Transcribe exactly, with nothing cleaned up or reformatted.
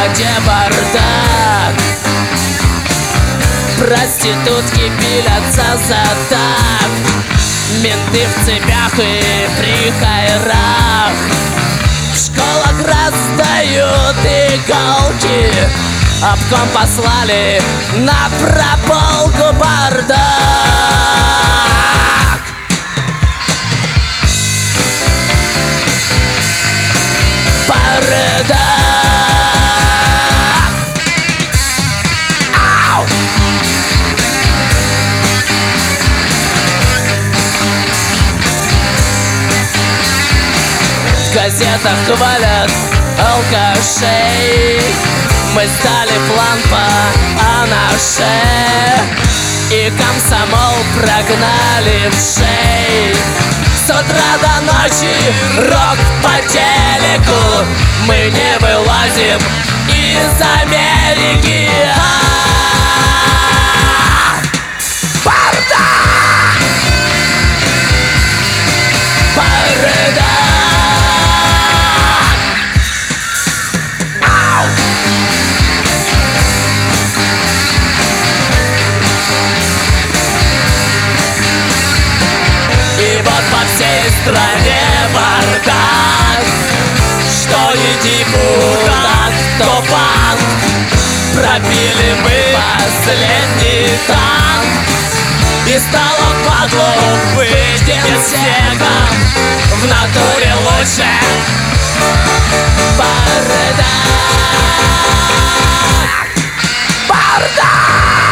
городе бардак. Проститутки пилятся за так, менты в цепях и при хайрах. В школах раздают иголки, обком послали на прополку бардак. Бардак. Ау! В газетах хвалят алкашей, мы стали план по анаше, и комсомол прогнали в шей. С утра до ночи рок по телеку, мы не вылазим из Америки. Бардак! Бардак! Ау! И вот по всей стране бардак, что не депутат, то банк. Пробили мы последний танк, и стало падло быть генсеком. В натуре лучше бардак. Бардак!